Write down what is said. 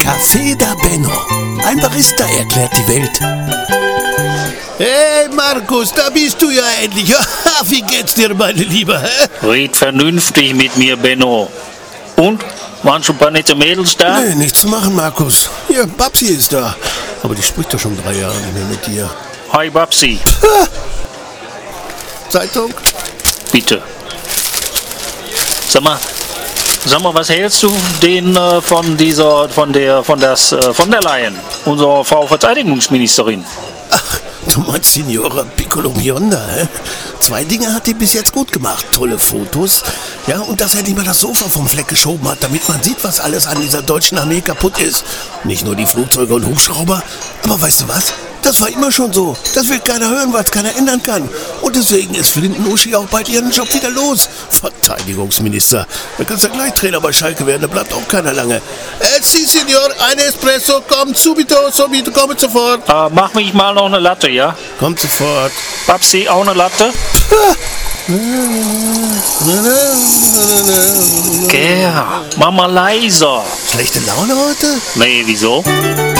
Café da Benno. Ein Barista erklärt die Welt. Hey Markus, da bist du ja endlich. Wie geht's dir, meine Liebe? Red vernünftig mit mir, Benno. Und? Waren schon ein paar nette Mädels da? Nee, nichts zu machen, Markus. Hier, Babsi ist da. Aber die spricht doch schon 3 Jahre nicht mehr mit dir. Hi, Babsi. Zeitung? Bitte. Sag mal, was hältst du von der Leyen, unserer Frau Verteidigungsministerin? Ach, du meinst Signora Piccolo Bionda, hä? 2 Dinge hat die bis jetzt gut gemacht. Tolle Fotos, ja, und dass er nicht mal das Sofa vom Fleck geschoben hat, damit man sieht, was alles an dieser deutschen Armee kaputt ist. Nicht nur die Flugzeuge und Hubschrauber, aber weißt du was? Das war immer schon so. Das will keiner hören, weil es keiner ändern kann. Und deswegen ist Flinten-Uschi auch bald ihren Job wieder los. Verteidigungsminister. Da kannst du gleich Trainer bei Schalke werden, da bleibt auch keiner lange. Si, Signor, ein Espresso, kommt subito, kommt sofort. Mach mich mal noch eine Latte, ja? Kommt sofort. Babsi, auch eine Latte? Gär, mach mal leiser. Schlechte Laune heute? Nee, wieso?